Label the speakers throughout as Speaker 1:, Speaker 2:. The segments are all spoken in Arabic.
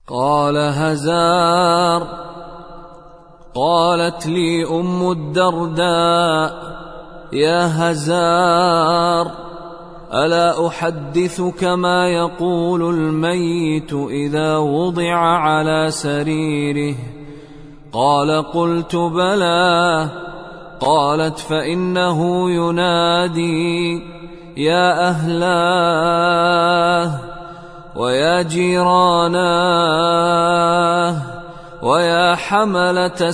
Speaker 1: قال: هزار. قالت لي أم الدرداء: يا هزار، ألا أحدثك ما يقول الميت إذا وضع على سريره؟ قال: قلت: بلى. قالت: فإنه ينادي: يا أهلاه ويا جيراناه ويا حملة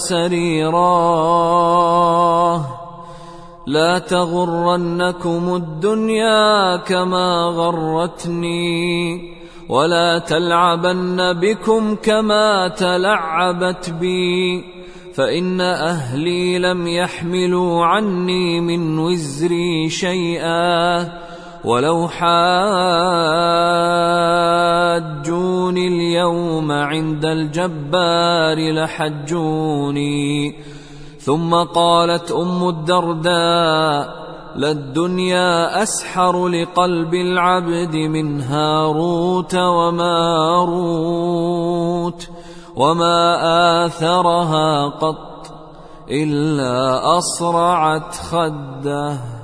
Speaker 1: سريراه، لا تغرنكم الدنيا كما غرتني، ولا تلعبن بكم كما تلعبت بي، فإن أهلي لم يحملوا عني من وزري شيئا، ولو حاجوني اليوم عند الجبار لحجوني. ثم قالت أم الدرداء: للدنيا أسحر لقلب العبد من هاروت وماروت، وما آثرها قط إلا أصرعت خده.